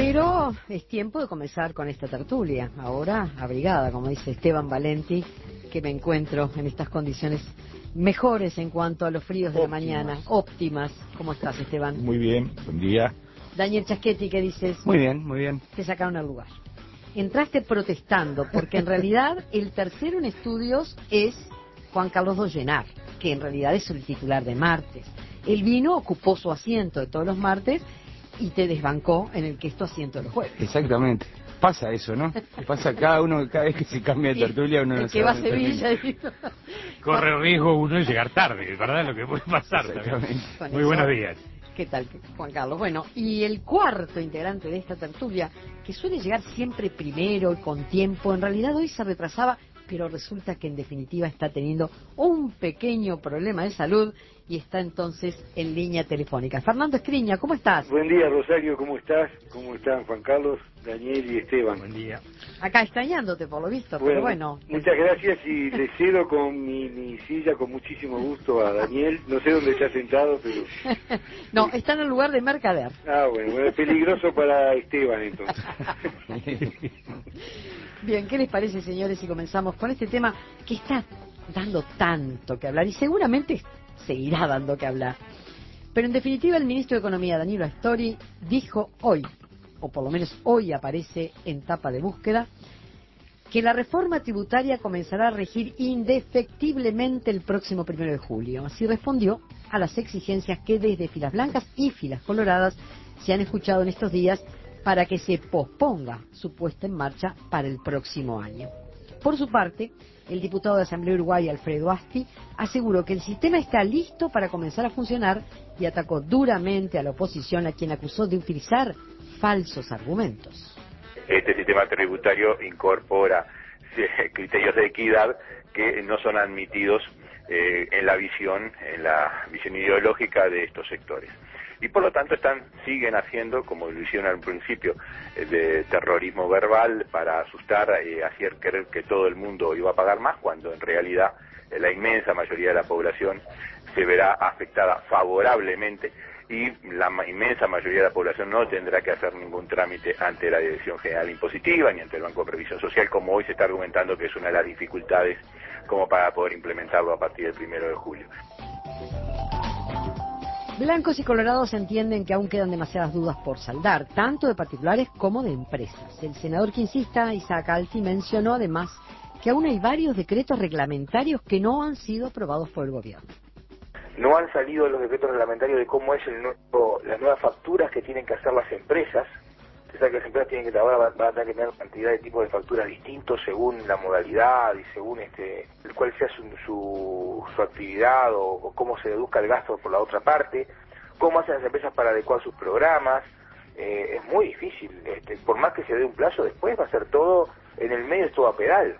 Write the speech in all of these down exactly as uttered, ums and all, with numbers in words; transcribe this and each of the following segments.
Pero es tiempo de comenzar con esta tertulia, ahora abrigada, como dice Esteban Valenti, que me encuentro en estas condiciones mejores en cuanto a los fríos de óptimas. La mañana, óptimas. ¿Cómo estás, Esteban? Muy bien, buen día. Daniel Chaschetti, ¿qué dices? Muy bien, muy bien. Te sacaron al lugar. Entraste protestando, porque en realidad el tercero en estudios es Juan Carlos Dollenar, que en realidad es el titular de martes. Él vino, ocupó su asiento de todos los martes y te desbancó en el que es tu asiento de los jueves. Exactamente. Pasa eso, ¿no? Pasa cada uno, cada vez que se cambia de tertulia uno no el que va a Sevilla. Corre riesgo uno de llegar tarde, ¿verdad? Lo que puede pasar también. Muy buenos días. ¿Qué tal, Juan Carlos? Bueno, y el cuarto integrante de esta tertulia, que suele llegar siempre primero y con tiempo, en realidad hoy se retrasaba, pero resulta que en definitiva está teniendo un pequeño problema de salud y está entonces en línea telefónica. Fernando Escriña, ¿cómo estás? Buen día, Rosario, ¿cómo estás? ¿Cómo están Juan Carlos, Daniel y Esteban? Buen día. Acá extrañándote por lo visto, bueno, pero bueno. Muchas gracias y le cedo con mi, mi silla con muchísimo gusto a Daniel. No sé dónde está sentado, pero... no, está en el lugar de Mercader. Ah, bueno, bueno, es peligroso para Esteban entonces. Bien, ¿qué les parece, señores, si comenzamos con este tema que está dando tanto que hablar y seguramente seguirá dando que hablar? Pero en definitiva el ministro de Economía, Danilo Astori, dijo hoy, o por lo menos hoy aparece en tapa de búsqueda, que la reforma tributaria comenzará a regir indefectiblemente el próximo primero de julio. Así respondió a las exigencias que desde filas blancas y filas coloradas se han escuchado en estos días para que se posponga su puesta en marcha para el próximo año. Por su parte, el diputado de Asamblea Uruguay, Alfredo Asti, aseguró que el sistema está listo para comenzar a funcionar y atacó duramente a la oposición, a quien acusó de utilizar falsos argumentos. Este sistema tributario incorpora criterios de equidad que no son admitidos eh, en la visión, en la visión ideológica de estos sectores. Y por lo tanto están siguen haciendo, como lo hicieron al principio, eh, de terrorismo verbal para asustar y eh, hacer creer que todo el mundo iba a pagar más, cuando en realidad eh, la inmensa mayoría de la población se verá afectada favorablemente y la inmensa mayoría de la población no tendrá que hacer ningún trámite ante la Dirección General Impositiva ni ante el Banco de Previsión Social, como hoy se está argumentando que es una de las dificultades como para poder implementarlo a partir del primero de julio. Blancos y colorados entienden que aún quedan demasiadas dudas por saldar, tanto de particulares como de empresas. El senador quincista Isaac Alfi mencionó además que aún hay varios decretos reglamentarios que no han sido aprobados por el gobierno. No han salido los decretos reglamentarios de cómo es el nuevo, las nuevas facturas que tienen que hacer las empresas. Usted sabe que las empresas tienen que ahora van a tener que tener cantidad de tipos de facturas distintos según la modalidad y según este cuál sea su, su, su actividad o, o cómo se deduzca el gasto por la otra parte, cómo hacen las empresas para adecuar sus programas. Eh, es muy difícil, este, por más que se dé un plazo, después va a ser todo, en el medio es todo a pedal.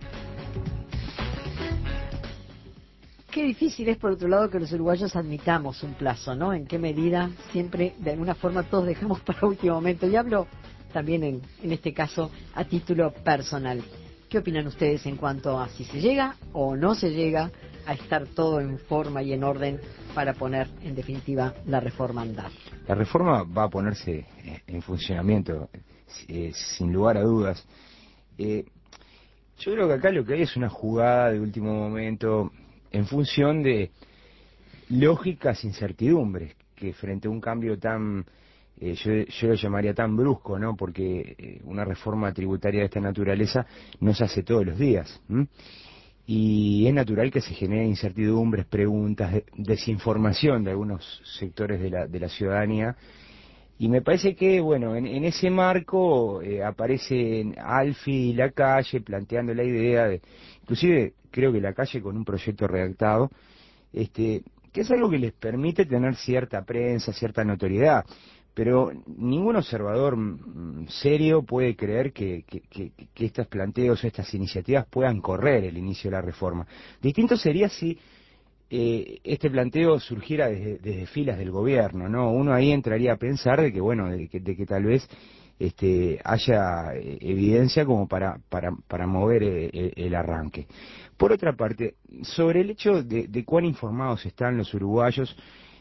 Qué difícil es, por otro lado, que los uruguayos admitamos un plazo, ¿no? En qué medida siempre, de alguna forma, todos dejamos para último momento. Y hablo también, en, en este caso, a título personal. ¿Qué opinan ustedes en cuanto a si se llega o no se llega a estar todo en forma y en orden para poner, en definitiva, la reforma a andar? La reforma va a ponerse en funcionamiento, eh, sin lugar a dudas. Eh, yo creo que acá lo que hay es una jugada de último momento en función de lógicas incertidumbres, que frente a un cambio tan, eh, yo, yo lo llamaría tan brusco, ¿no? Porque eh, una reforma tributaria de esta naturaleza no se hace todos los días, ¿m? Y es natural que se generen incertidumbres, preguntas, de, desinformación de algunos sectores de la, de la ciudadanía. Y me parece que, bueno, en, en ese marco eh, aparece Alfi y La Calle planteando la idea de, inclusive creo que La Calle con un proyecto redactado, este, que es algo que les permite tener cierta prensa, cierta notoriedad, pero ningún observador mm, serio puede creer que, que, que, que estos planteos, estas iniciativas puedan correr el inicio de la reforma. Distinto sería si Eh, este planteo surgiera desde, desde filas del gobierno, ¿no? Uno ahí entraría a pensar de que, bueno, de que, de que tal vez este, haya eh, evidencia como para, para, para mover eh, el arranque. Por otra parte, sobre el hecho de, de cuán informados están los uruguayos,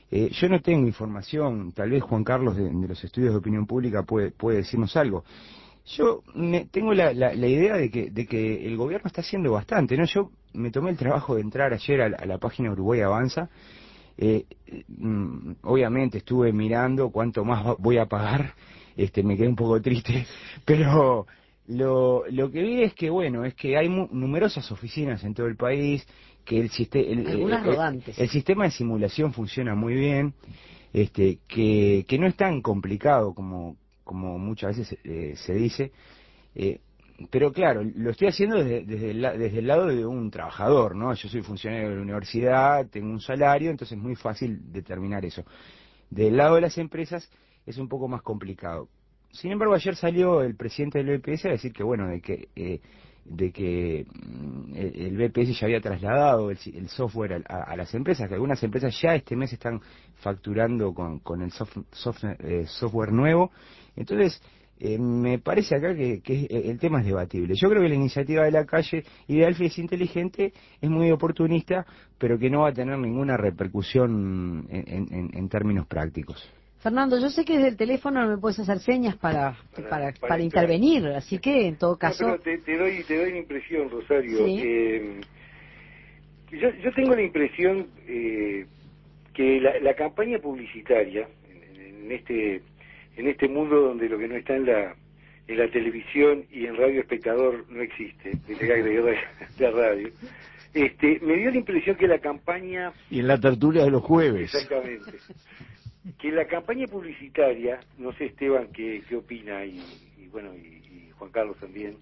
Eh, yo no tengo información, tal vez Juan Carlos de, de los estudios de opinión pública puede, puede decirnos algo. Yo me, tengo la, la, la idea de que, de que el gobierno está haciendo bastante, ¿no? Yo me tomé el trabajo de entrar ayer a la, a la página Uruguay Avanza. Eh, mm, obviamente estuve mirando cuánto más voy a pagar, este, me quedé un poco triste, pero lo, lo que vi es que, bueno, es que hay mu numerosas oficinas en todo el país, que el, el, el, el, el sistema de simulación funciona muy bien, este, que, que no es tan complicado como, como muchas veces eh, se dice, eh, pero claro, lo estoy haciendo desde, desde, el, desde el lado de un trabajador, ¿no? Yo soy funcionario de la universidad, tengo un salario, entonces es muy fácil determinar eso. Del lado de las empresas es un poco más complicado. Sin embargo, ayer salió el presidente del B P S a decir que, bueno, de que eh, de que el B P S ya había trasladado el, el software a, a las empresas, que algunas empresas ya este mes están facturando con, con el soft, soft, eh, software nuevo. Entonces, eh, me parece acá que, que el tema es debatible. Yo creo que la iniciativa de la calle y de Alfie es inteligente, es muy oportunista, pero que no va a tener ninguna repercusión en, en, en términos prácticos. Fernando, yo sé que desde el teléfono no me puedes hacer señas para para, para, para, para intervenir, así que en todo caso... No, pero te, te, doy, te doy la impresión, Rosario. ¿Sí? Eh, yo, yo tengo la impresión eh, que la, la campaña publicitaria, en, en este en este mundo donde lo que no está en la en la televisión y en Radio Espectador no existe, de la radio, este, me dio la impresión que la campaña... Y en la tertulia de los jueves. Exactamente. Que la campaña publicitaria, no sé Esteban qué, qué opina, y, y bueno, y, y Juan Carlos también,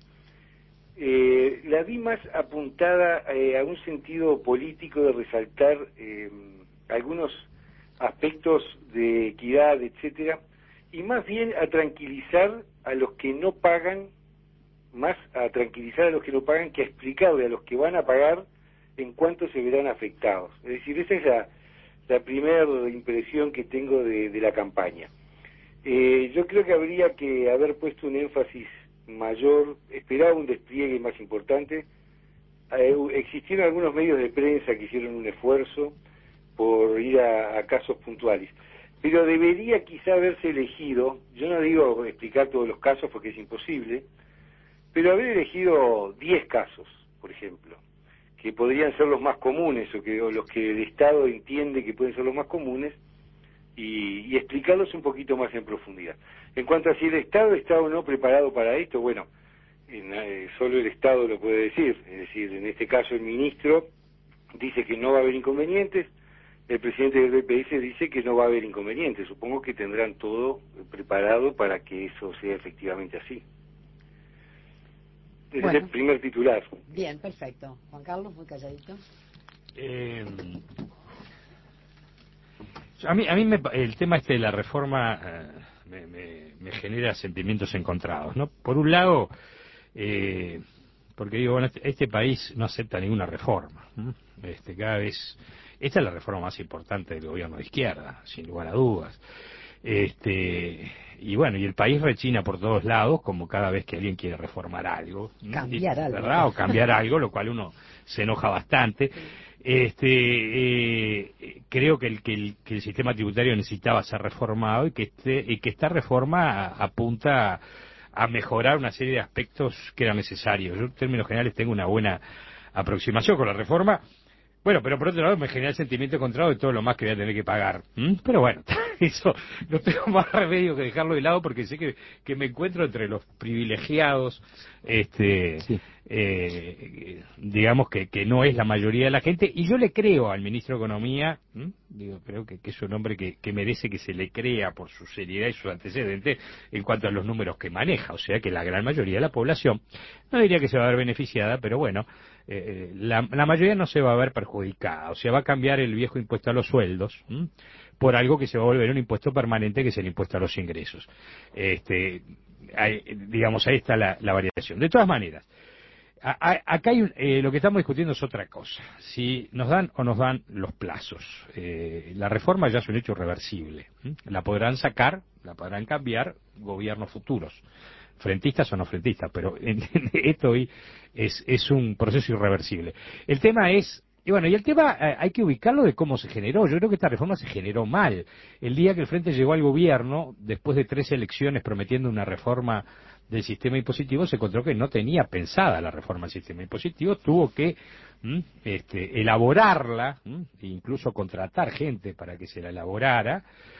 eh, la vi más apuntada eh, a un sentido político de resaltar eh, algunos aspectos de equidad, etcétera, y más bien a tranquilizar a los que no pagan, más a tranquilizar a los que no pagan que a explicarle a los que van a pagar en cuánto se verán afectados. Es decir, esa es la la primera impresión que tengo de, de la campaña. Eh, yo creo que habría que haber puesto un énfasis mayor, esperaba un despliegue más importante. Eh, existieron algunos medios de prensa que hicieron un esfuerzo por ir a, a casos puntuales, pero debería quizá haberse elegido, yo no digo explicar todos los casos porque es imposible, pero haber elegido diez casos, por ejemplo, que podrían ser los más comunes o que o los que el Estado entiende que pueden ser los más comunes y, y explicarlos un poquito más en profundidad. En cuanto a si el Estado está o no preparado para esto, bueno, en, eh, solo el Estado lo puede decir, es decir, en este caso el ministro dice que no va a haber inconvenientes, el presidente del B P S dice que no va a haber inconvenientes, supongo que tendrán todo preparado para que eso sea efectivamente así. Ese bueno, es el primer titular. Bien, perfecto. Juan Carlos, muy calladito. Eh, a mí, a mí me, el tema este de la reforma eh, me, me, me genera sentimientos encontrados, ¿no? Por un lado, eh, porque digo, bueno, este, este país no acepta ninguna reforma. ¿no? Este, cada vez, esta es la reforma más importante del gobierno de izquierda, sin lugar a dudas. Este, y bueno, y el país rechina por todos lados, como cada vez que alguien quiere reformar algo, cambiar algo, ¿verdad? O cambiar algo, lo cual uno se enoja bastante. Este, eh, creo que el, que el que el sistema tributario necesitaba ser reformado y que este, y que esta reforma apunta a, a mejorar una serie de aspectos que eran necesarios. Yo en términos generales tengo una buena aproximación con la reforma. Bueno, pero por otro lado me genera el sentimiento encontrado de todo lo más que voy a tener que pagar. ¿Mm? Pero bueno, eso no tengo más remedio que dejarlo de lado porque sé que, que me encuentro entre los privilegiados, este, sí. eh, digamos que, que no es la mayoría de la gente. Y yo le creo al ministro de Economía, ¿Mm? digo, creo que, que es un hombre que, que merece que se le crea por su seriedad y sus antecedentes en cuanto a los números que maneja. O sea que la gran mayoría de la población, no diría que se va a ver beneficiada, pero bueno, Eh, la, la mayoría no se va a ver perjudicada, o sea, va a cambiar el viejo impuesto a los sueldos ¿m? por algo que se va a volver un impuesto permanente, que es el impuesto a los ingresos. Este, hay, digamos, ahí está la, la variación. De todas maneras, a, a, acá hay un, eh, lo que estamos discutiendo es otra cosa, si nos dan o nos dan los plazos. Eh, la reforma ya es un hecho irreversible, ¿m? la podrán sacar, la podrán cambiar gobiernos futuros, frentistas o no frentistas, pero en, en esto hoy es, es un proceso irreversible. El tema es y bueno, y el tema eh, hay que ubicarlo de cómo se generó. Yo creo que esta reforma se generó mal. El día que el Frente llegó al gobierno, después de tres elecciones prometiendo una reforma del sistema impositivo, se encontró que no tenía pensada la reforma del sistema impositivo, tuvo que ¿m? este, elaborarla, ¿m? e incluso contratar gente para que se la elaborara,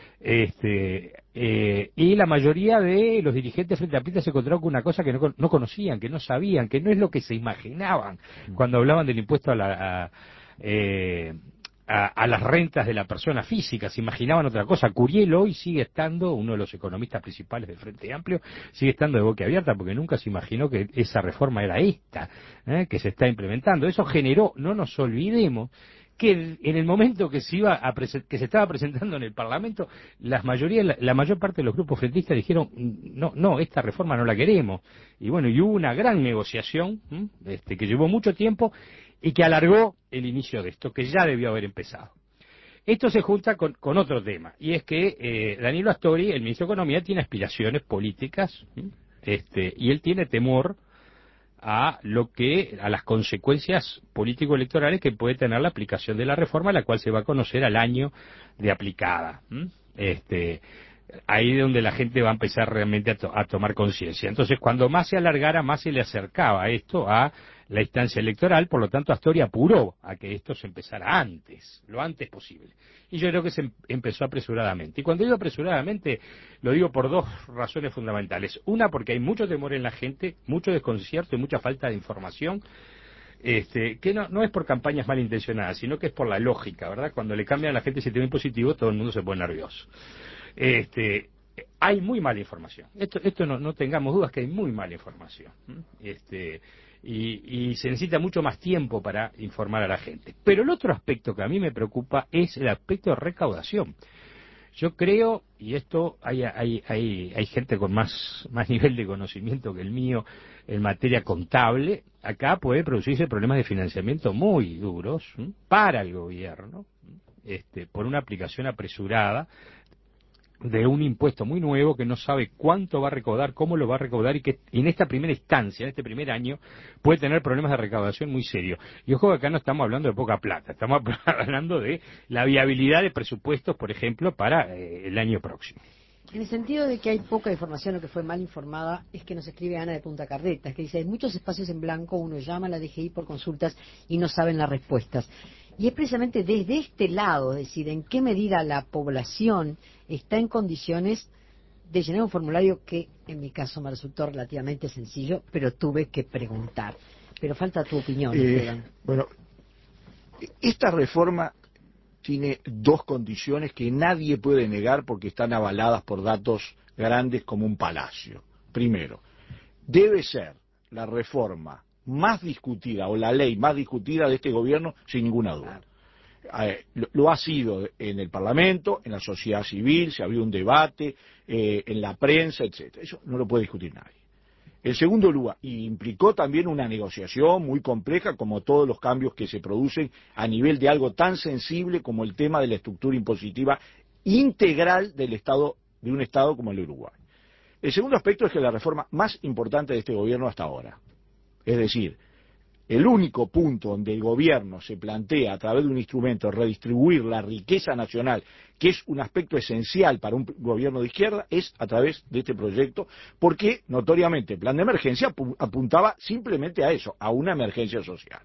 este, eh, y la mayoría de los dirigentes frente a Pita se encontraron con una cosa que no, no conocían, que no sabían, que no es lo que se imaginaban cuando hablaban del impuesto a la... A, eh, A, a las rentas de la persona física, se imaginaban otra cosa. Curiel hoy sigue estando, uno de los economistas principales del Frente Amplio, sigue estando de boca abierta porque nunca se imaginó que esa reforma era esta, ¿eh? que se está implementando. Eso generó, no nos olvidemos, que en el momento que se iba a que se estaba presentando en el Parlamento, la mayoría, la, la mayor parte de los grupos frentistas dijeron no, no, esta reforma no la queremos. Y bueno, y hubo una gran negociación, ¿m? este, que llevó mucho tiempo y que alargó el inicio de esto, que ya debió haber empezado. Esto se junta con, con otro tema, y es que eh, Danilo Astori, el ministro de Economía, tiene aspiraciones políticas, ¿m? este, y él tiene temor a lo que a las consecuencias político-electorales que puede tener la aplicación de la reforma, la cual se va a conocer al año de aplicada. ¿m? Este, ahí es donde la gente va a empezar realmente a, to a tomar conciencia. Entonces, cuando más se alargara, más se le acercaba esto a la instancia electoral, por lo tanto Astori apuró a que esto se empezara antes, lo antes posible. Y yo creo que se em empezó apresuradamente. Y cuando digo apresuradamente, lo digo por dos razones fundamentales. Una, porque hay mucho temor en la gente, mucho desconcierto y mucha falta de información, este, que no, no es por campañas malintencionadas, sino que es por la lógica, ¿verdad? Cuando le cambian a la gente el sistema impositivo, todo el mundo se pone nervioso. Este, hay muy mala información. Esto, esto no, no tengamos dudas que hay muy mala información. Este, y, y se necesita mucho más tiempo para informar a la gente. Pero el otro aspecto que a mí me preocupa es el aspecto de recaudación. Yo creo, y esto hay, hay, hay, hay gente con más, más nivel de conocimiento que el mío en materia contable, acá puede producirse problemas de financiamiento muy duros ¿sí? para el gobierno, este, por una aplicación apresurada de un impuesto muy nuevo que no sabe cuánto va a recaudar, cómo lo va a recaudar y que en esta primera instancia, en este primer año, puede tener problemas de recaudación muy serios. Y ojo que acá no estamos hablando de poca plata, estamos hablando de la viabilidad de presupuestos, por ejemplo, para eh, el año próximo. En el sentido de que hay poca información o que fue mal informada, es que nos escribe Ana de Punta Carretas, que dice, hay muchos espacios en blanco, uno llama a la D G I por consultas y no saben las respuestas. Y es precisamente desde este lado, es decir, en qué medida la población está en condiciones de llenar un formulario que, en mi caso, me resultó relativamente sencillo, pero tuve que preguntar. Pero falta tu opinión, eh, Esteban. Bueno, esta reforma tiene dos condiciones que nadie puede negar porque están avaladas por datos grandes como un palacio. Primero, debe ser la reforma más discutida o la ley más discutida de este gobierno sin ninguna duda. Eh, lo, lo ha sido en el Parlamento, en la sociedad civil, se ha habido un debate, eh, en la prensa, etcétera. Eso no lo puede discutir nadie. En segundo lugar, y implicó también una negociación muy compleja, como todos los cambios que se producen a nivel de algo tan sensible como el tema de la estructura impositiva integral del Estado, de un Estado como el Uruguay. El segundo aspecto es que la reforma más importante de este gobierno hasta ahora, es decir, el único punto donde el gobierno se plantea a través de un instrumento redistribuir la riqueza nacional, que es un aspecto esencial para un gobierno de izquierda, es a través de este proyecto, porque notoriamente el plan de emergencia apuntaba simplemente a eso, a una emergencia social.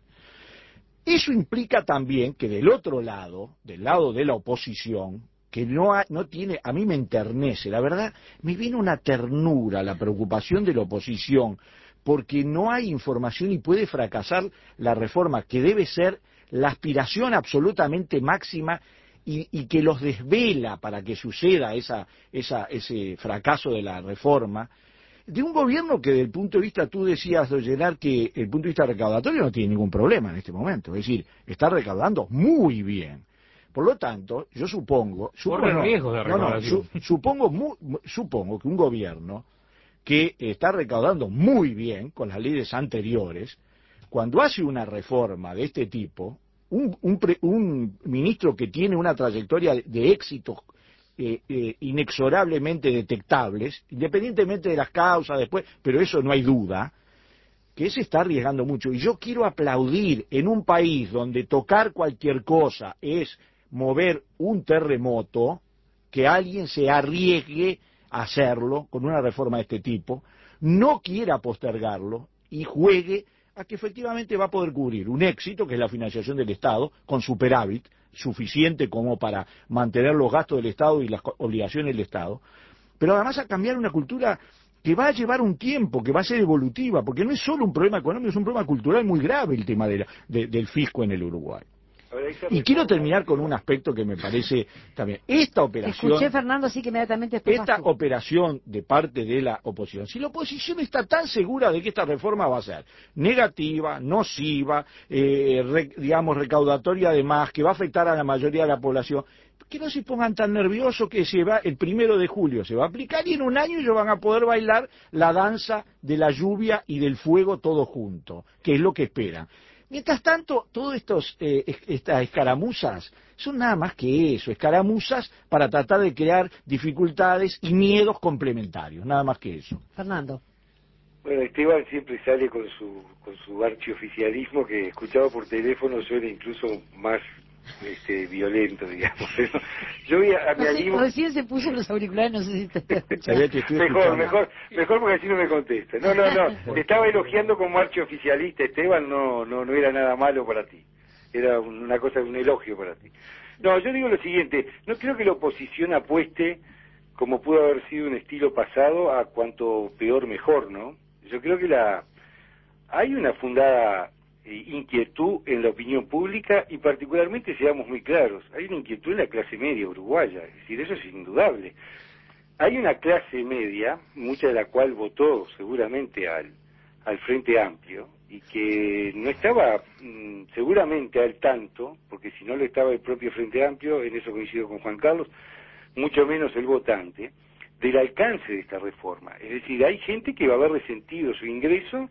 Eso implica también que del otro lado, del lado de la oposición, que no, ha, no tiene, a mí me enternece, la verdad, me viene una ternura la preocupación de la oposición, porque no hay información y puede fracasar la reforma, que debe ser la aspiración absolutamente máxima y, y que los desvela para que suceda esa, esa, ese fracaso de la reforma, de un gobierno que desde el punto de vista, tú decías, Gerard, que el punto de vista recaudatorio no tiene ningún problema en este momento, es decir, está recaudando muy bien. Por lo tanto, yo supongo... supongo Corre no, riesgos de recaudación. No, no, su, supongo, mu, supongo que un gobierno que está recaudando muy bien con las leyes anteriores, cuando hace una reforma de este tipo, un, un, pre, un ministro que tiene una trayectoria de éxitos eh, eh, inexorablemente detectables, independientemente de las causas después, pero eso no hay duda, que se está arriesgando mucho. Y yo quiero aplaudir en un país donde tocar cualquier cosa es mover un terremoto, que alguien se arriesgue a hacerlo con una reforma de este tipo, no quiera postergarlo y juegue a que efectivamente va a poder cubrir un éxito, que es la financiación del Estado, con superávit, suficiente como para mantener los gastos del Estado y las obligaciones del Estado, pero además a cambiar una cultura que va a llevar un tiempo, que va a ser evolutiva, porque no es solo un problema económico, es un problema cultural muy grave el tema de la, de, del fisco en el Uruguay. Y quiero terminar con un aspecto que me parece también. Esta operación... Escuché, Fernando, así que inmediatamente... Esta operación de parte de la oposición, si la oposición está tan segura de que esta reforma va a ser negativa, nociva, eh, re, digamos, recaudatoria además, que va a afectar a la mayoría de la población, que no se pongan tan nerviosos que se va el primero de julio se va a aplicar y en un año ellos van a poder bailar la danza de la lluvia y del fuego todos juntos, que es lo que esperan. Mientras tanto, todas estos, eh, estas escaramuzas son nada más que eso, escaramuzas para tratar de crear dificultades y miedos complementarios, nada más que eso. Fernando. Bueno, Esteban siempre sale con su con su archioficialismo que escuchado por teléfono suena incluso más este violento, digamos. Yo voy a, a mi no sé, amigo... Recién se puso los auriculares, no sé si te está escuchando. Mejor, mejor, mejor porque así no me contesta. No, no, no, te estaba elogiando como archioficialista, Esteban, no, no, no era nada malo para ti. Era una cosa, un elogio para ti. No, yo digo lo siguiente, no creo que la oposición apueste, como pudo haber sido un estilo pasado, a cuanto peor mejor, ¿no? Yo creo que la hay una fundada inquietud en la opinión pública y particularmente, seamos muy claros, hay una inquietud en la clase media uruguaya, es decir, eso es indudable. Hay una clase media, mucha de la cual votó seguramente al, al Frente Amplio, y que no estaba mmm, seguramente al tanto, porque si no lo estaba el propio Frente Amplio, en eso coincido con Juan Carlos, mucho menos el votante, del alcance de esta reforma. Es decir, hay gente que va a haber resentido su ingreso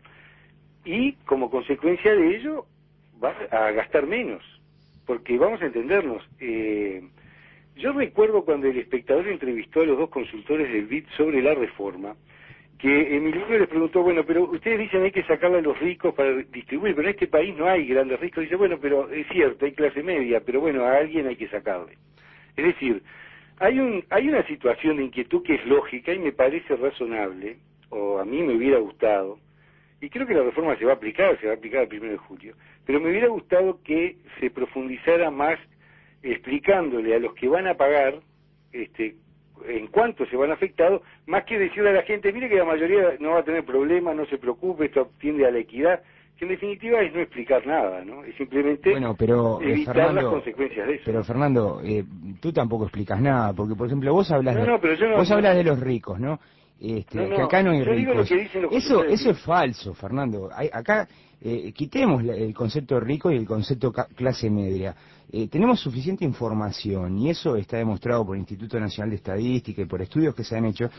y como consecuencia de ello va a gastar menos, porque vamos a entendernos, eh, yo recuerdo cuando el Espectador entrevistó a los dos consultores del B I D sobre la reforma, que Emilio les preguntó, bueno, pero ustedes dicen hay que sacarle a los ricos para distribuir, pero en este país no hay grandes ricos. Dice, bueno, pero es cierto, hay clase media, pero bueno, a alguien hay que sacarle. Es decir, hay un hay una situación de inquietud que es lógica y me parece razonable, o a mí me hubiera gustado, y creo que la reforma se va a aplicar, se va a aplicar el primero de julio, pero me hubiera gustado que se profundizara más explicándole a los que van a pagar, este, en cuánto se van afectados, más que decirle a la gente, mire que la mayoría no va a tener problemas, no se preocupe, esto tiende a la equidad, que en definitiva es no explicar nada, ¿no? Es simplemente bueno, pero, evitar eh, Fernando, las consecuencias de eso. Pero Fernando, eh, tú tampoco explicas nada, porque por ejemplo vos hablas, no, de, no, pero yo no, vos no, hablas de los ricos, ¿no? Este, no, no, que acá no hay yo digo lo ricos. que dicen los Eso, consultores. eso es falso, Fernando. Hay, acá eh, quitemos la- el concepto de rico y el concepto ca- clase media. Eh, tenemos suficiente información y eso está demostrado por el Instituto Nacional de Estadística y por estudios que se han hecho.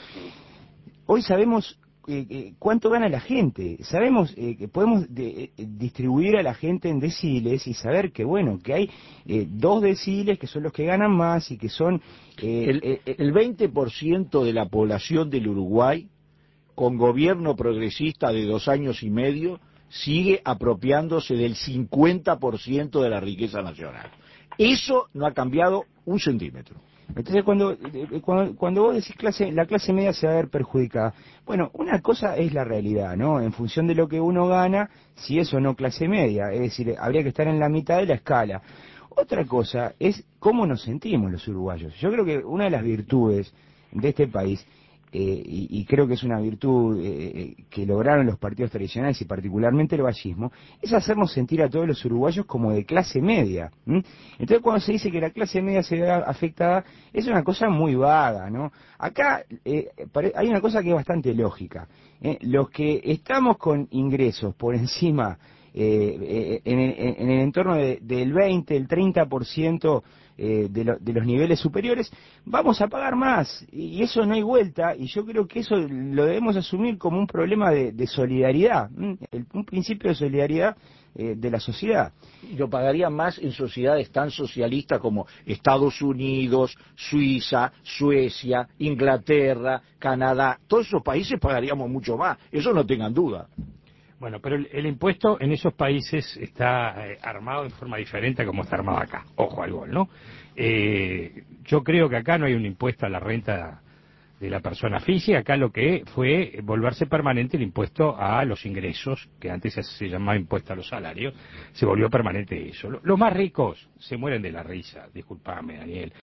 Hoy sabemos eh, eh, cuánto gana la gente, sabemos eh, que podemos de, eh, distribuir a la gente en deciles y saber que bueno, que hay eh, dos deciles que son los que ganan más y que son... Eh, El, eh, eh, el veinte por ciento de la población del Uruguay, con gobierno progresista de dos años y medio, sigue apropiándose del cincuenta por ciento de la riqueza nacional. Eso no ha cambiado un centímetro. Entonces, cuando, cuando, cuando vos decís clase, la clase media se va a ver perjudicada, bueno, una cosa es la realidad, ¿no? En función de lo que uno gana, si es o no clase media, es decir, habría que estar en la mitad de la escala. Otra cosa es cómo nos sentimos los uruguayos. Yo creo que una de las virtudes de este país, eh, y, y creo que es una virtud eh, que lograron los partidos tradicionales y particularmente el vallismo, es hacernos sentir a todos los uruguayos como de clase media. ¿m? Entonces cuando se dice que la clase media se ve afectada, es una cosa muy vaga, ¿no? Acá eh, hay una cosa que es bastante lógica. ¿eh? Los que estamos con ingresos por encima, eh, eh, en, en, en el entorno de, del veinte, el treinta por ciento eh, de, lo, de los niveles superiores, vamos a pagar más, y eso no hay vuelta, y yo creo que eso lo debemos asumir como un problema de, de solidaridad, el, un principio de solidaridad eh, de la sociedad. Y lo pagaría más en sociedades tan socialistas como Estados Unidos, Suiza, Suecia, Inglaterra, Canadá. Todos esos países pagaríamos mucho más, eso no tengan duda. Bueno, pero el, el impuesto en esos países está eh, armado de forma diferente a como está armado acá. Ojo al gol, ¿no? Eh, yo creo que acá no hay un impuesto a la renta de la persona física. Acá lo que fue volverse permanente el impuesto a los ingresos, que antes se, se llamaba impuesto a los salarios, se volvió permanente eso. Los más ricos se mueren de la risa, disculpame, Daniel.